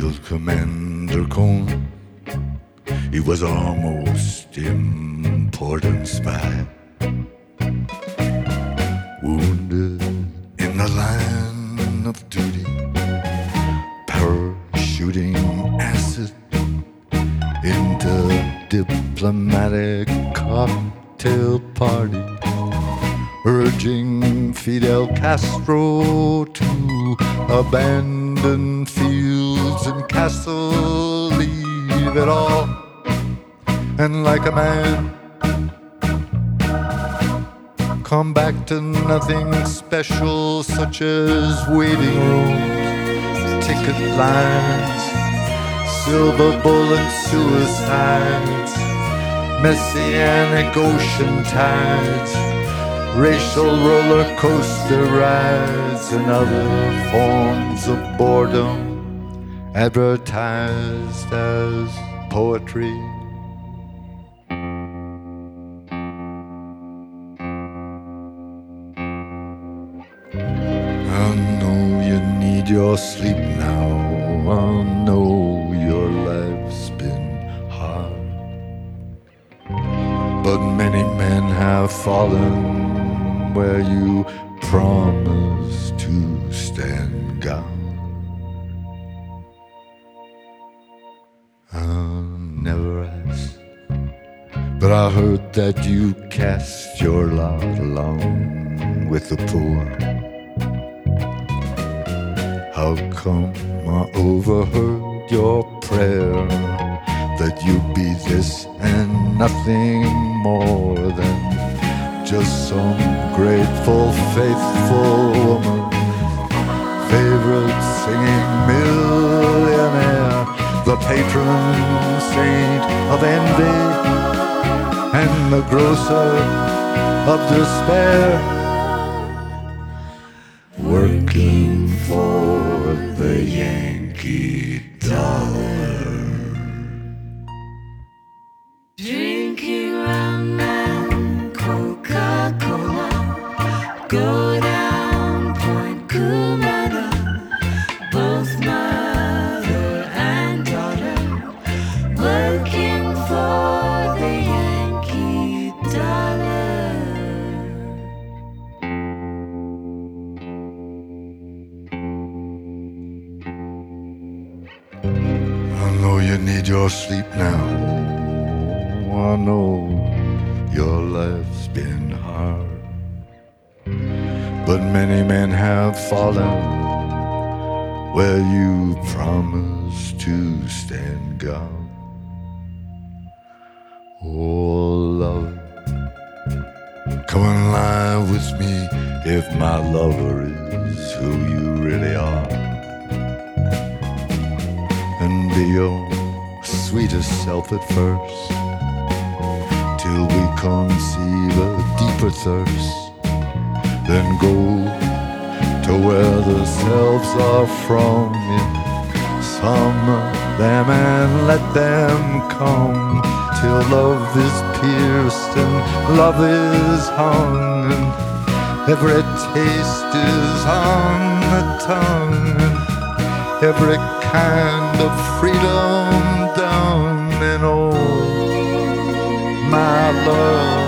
little Commander Cone. He was our most important spy. Wounded in the line of duty, parachuting acid into diplomatic cocktail party, urging Fidel Castro to abandon fields and castle, leave it all, and like a man come back to nothing special, such as waiting rooms, ticket lines, silver bullet suicides, messianic ocean tides, racial roller coaster rides, and other forms of boredom advertised as poetry. I know you need your sleep now. I know your life's been hard, but many men have fallen where you promised to stand guard. I never asked, but I heard that you cast your lot along with the poor. How come I overheard your prayer that you be this and nothing more than just some grateful, faithful woman, favorite singing millionaire, the patron saint of envy and the grocer of despair, working for the Yankee dollar, drinking rum and Coca-Cola, go down Point Cumana, both mother and daughter, working for the Yankee dollar. I know you need your sleep now. I know your life's been hard, but many men have fallen where you promised to stand guard. Oh, love, come and lie with me if my lover is who you really are, and be your sweetest self at first, till we conceive a deeper thirst. Then go to where the selves are from in summer them and let them come, till love is pierced and love is hung, and every taste is on the tongue, and every kind of freedom done. And oh, my love,